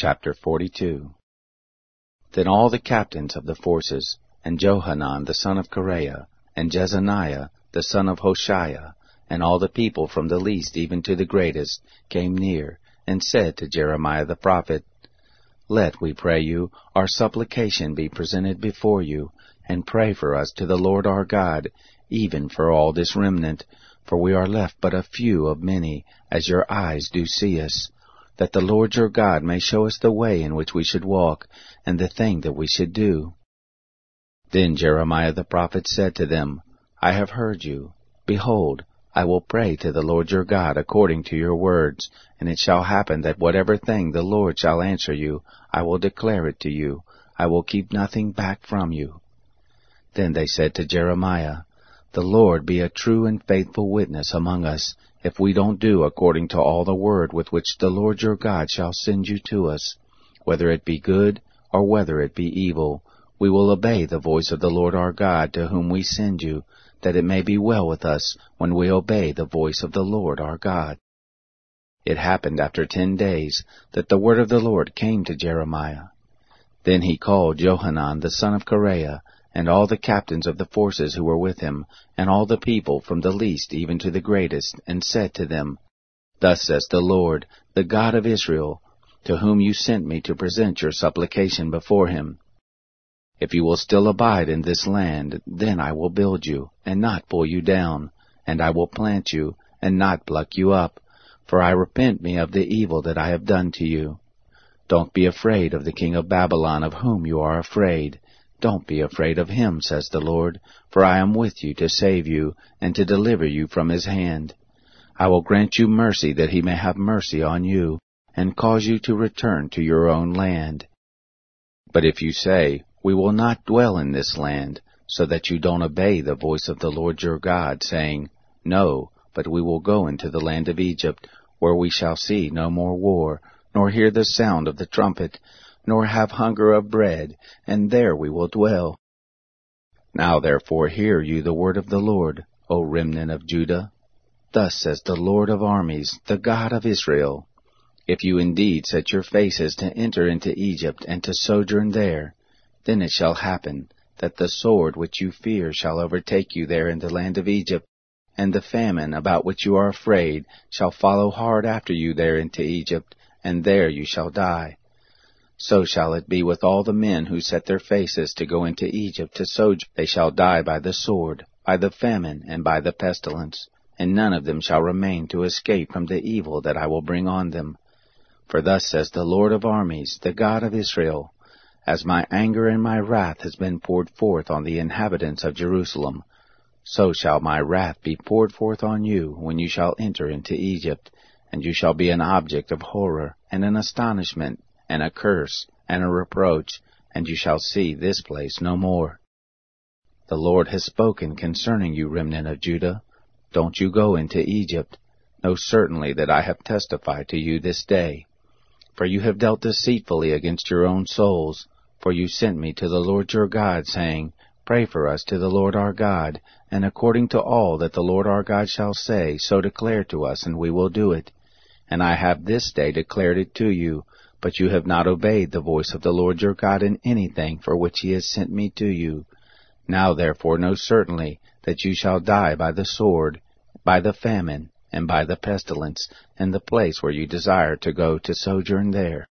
Chapter 42. Then all the captains of the forces, and Johanan the son of Kareah, and Jezaniah the son of Hoshaiah, and all the people from the least even to the greatest, came near, and said to Jeremiah the prophet, Let, we pray you, our supplication be presented before you, and pray for us to the Lord our God, even for all this remnant, for we are left but a few of many, as your eyes do see us, that the Lord your God may show us the way in which we should walk, and the thing that we should do. Then Jeremiah the prophet said to them, I have heard you. Behold, I will pray to the Lord your God according to your words, and it shall happen that whatever thing the Lord shall answer you, I will declare it to you. I will keep nothing back from you. Then they said to Jeremiah, The Lord be a true and faithful witness among us, if we don't do according to all the word with which the Lord your God shall send you to us. Whether it be good, or whether it be evil, we will obey the voice of the Lord our God to whom we send you, that it may be well with us when we obey the voice of the Lord our God. It happened after 10 days that the word of the Lord came to Jeremiah. Then he called Johanan the son of Kareah, and all the captains of the forces who were with him, and all the people from the least even to the greatest, and said to them, Thus says the Lord, the God of Israel, to whom you sent me to present your supplication before him. If you will still abide in this land, then I will build you, and not pull you down, and I will plant you, and not pluck you up, for I repent me of the evil that I have done to you. Don't be afraid of the king of Babylon, of whom you are afraid. Don't be afraid of him, says the Lord, for I am with you to save you, and to deliver you from his hand. I will grant you mercy that he may have mercy on you, and cause you to return to your own land. But if you say, We will not dwell in this land, so that you don't obey the voice of the Lord your God, saying, No, but we will go into the land of Egypt, where we shall see no more war, nor hear the sound of the trumpet, nor have hunger of bread, and there we will dwell. Now therefore hear you the word of the Lord, O remnant of Judah. Thus says the Lord of armies, the God of Israel, If you indeed set your faces to enter into Egypt, and to sojourn there, then it shall happen that the sword which you fear shall overtake you there in the land of Egypt, and the famine about which you are afraid shall follow hard after you there into Egypt, and there you shall die. So shall it be with all the men who set their faces to go into Egypt to sojourn. They shall die by the sword, by the famine, and by the pestilence, and none of them shall remain to escape from the evil that I will bring on them. For thus says the Lord of armies, the God of Israel, As my anger and my wrath has been poured forth on the inhabitants of Jerusalem, so shall my wrath be poured forth on you when you shall enter into Egypt, and you shall be an object of horror, and an astonishment, and a curse, and a reproach, and you shall see this place no more. The Lord has spoken concerning you, remnant of Judah. Don't you go into Egypt. Know certainly that I have testified to you this day. For you have dealt deceitfully against your own souls, for you sent me to the Lord your God, saying, Pray for us to the Lord our God, and according to all that the Lord our God shall say, so declare to us, and we will do it. And I have this day declared it to you, but you have not obeyed the voice of the Lord your God in anything for which he has sent me to you. Now therefore know certainly that you shall die by the sword, by the famine, and by the pestilence, in the place where you desire to go to sojourn there.